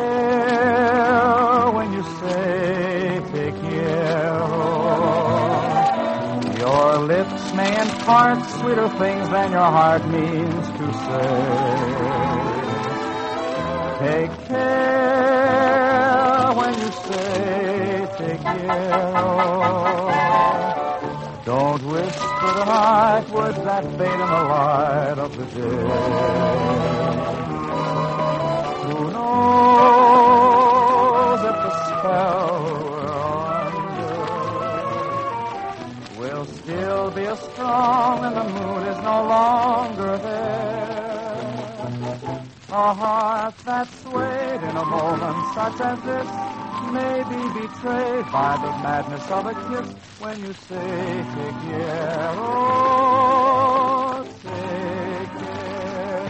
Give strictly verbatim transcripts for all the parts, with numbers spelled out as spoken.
care when you say take care. Your lips may impart sweeter things than your heart means to say. Take care when you say take care. Don't whisper tonight words that fade in the light of the day. Who knows if the spell we're under will still be as strong when the moon is no longer there. A heart that swayed in a moment such as this may be betrayed by the madness of a kiss when you say take care. Oh, take care.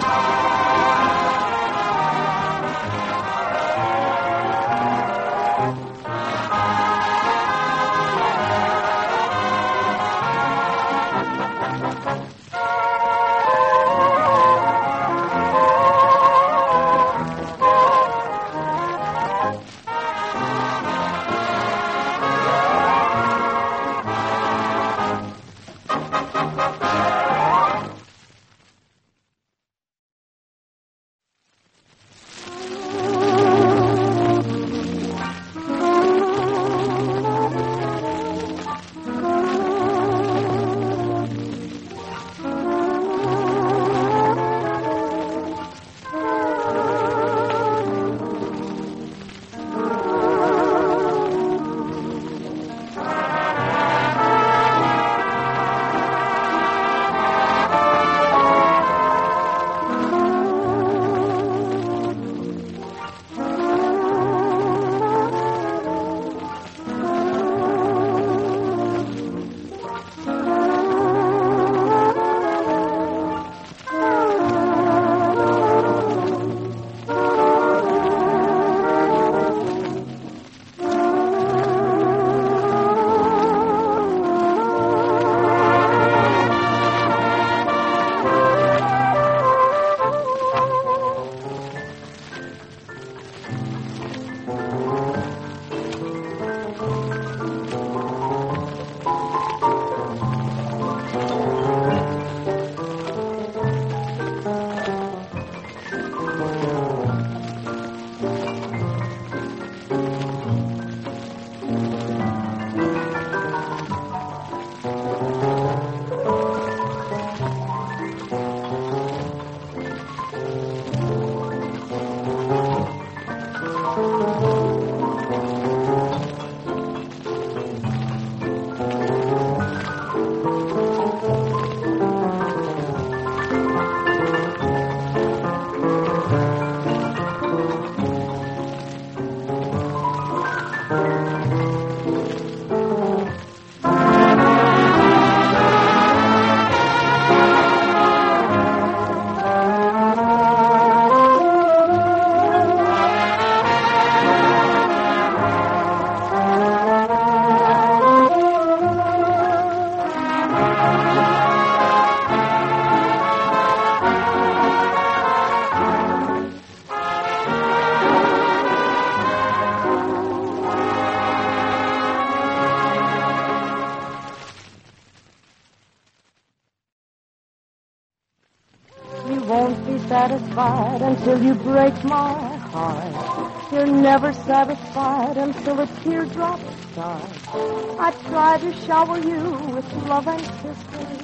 Satisfied until you break my heart. You're never satisfied until a teardrop starts. I try to shower you with love and kisses,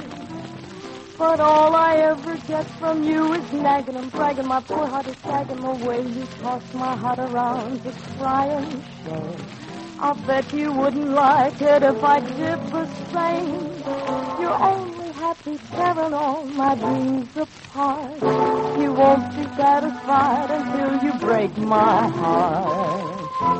but all I ever get from you is nagging and bragging. My poor heart is sagging the way you toss my heart around to cry and shame. I'll bet you wouldn't like it if I did the same. You're only happy tearing all my dreams apart. You won't be satisfied until you break my heart.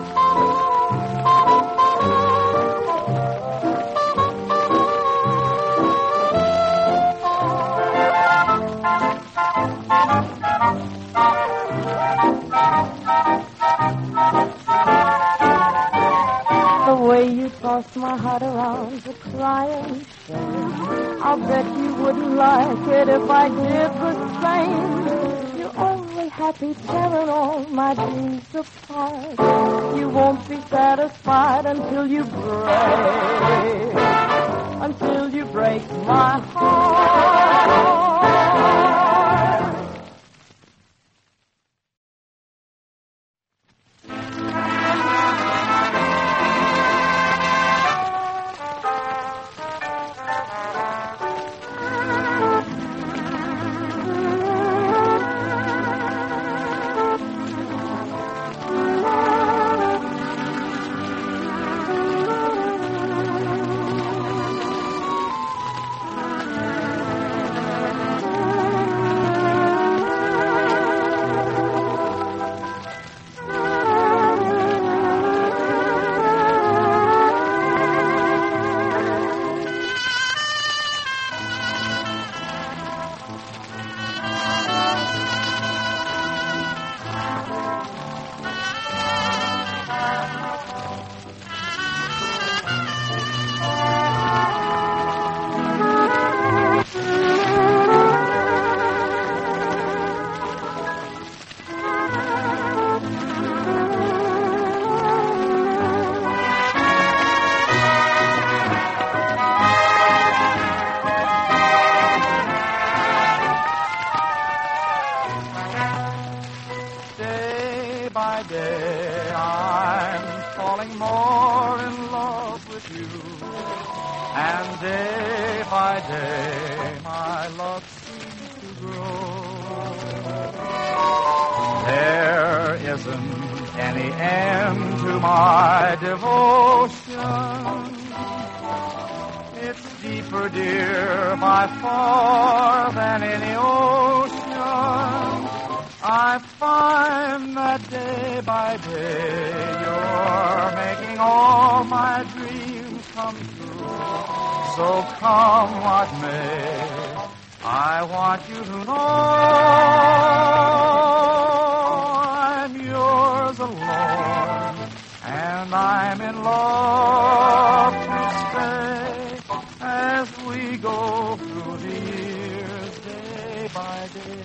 The way you toss my heart around to cry and shame, I'll bet you wouldn't like it if I did the same. You're only happy tearing all my dreams apart. You won't be satisfied until you break, until you break my heart. By day, I'm falling more in love with you. And day by day, my love seems to grow. There isn't any end to my devotion. It's deeper, dear, by far than any ocean. I find that day by day you're making all my dreams come true. So come what may, I want you to know I'm yours alone, and I'm in love to stay as we go through the years day by day.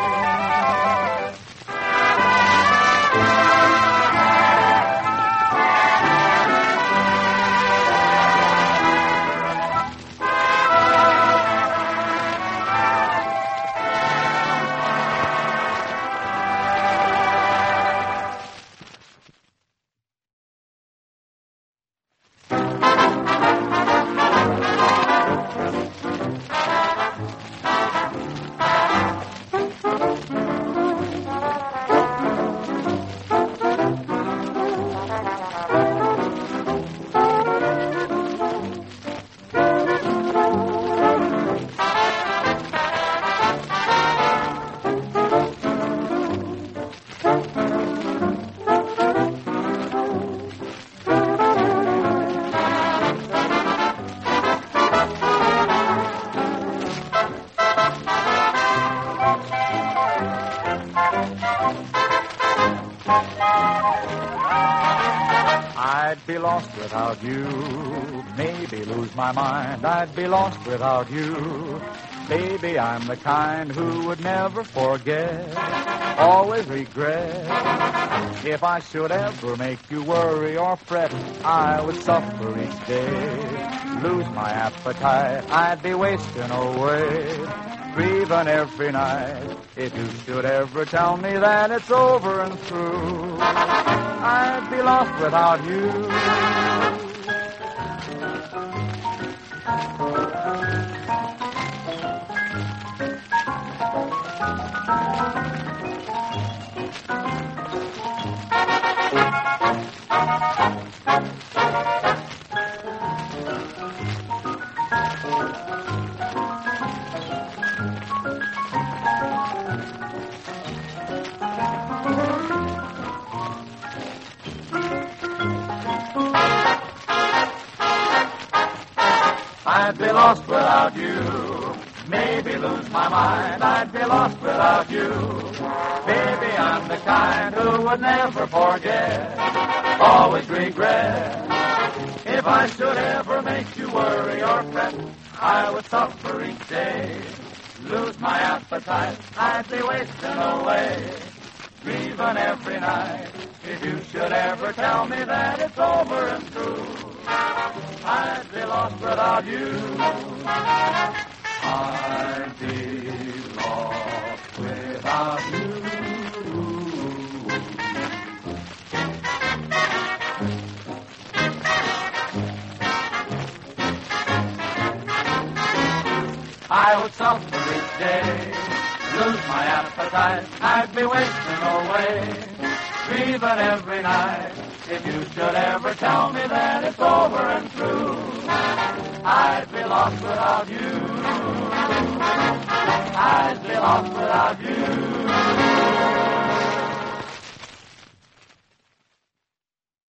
I'd be lost without you, maybe lose my mind. I'd be lost without you. Baby, I'm the kind who would never forget, always regret. If I should ever make you worry or fret, I would suffer each day, lose my appetite. I'd be wasting away, grieving every night. If you should ever tell me that it's over and through, I'd be lost without you. I'd be lost without you, maybe lose my mind. I'd be lost without you. Baby, I'm the kind who would never forget, always regret. If I should ever make you worry or fret, I would suffer each day, lose my appetite. I'd be wasting away, grieving every night. If you should ever tell me that it's over and through, I'd be lost without you. I'd be lost without you. I would suffer each day, lose my appetite, I'd be wasting away, grieving every night. If you should ever tell me that it's over and through, I'd be lost without you. I'd be lost without you.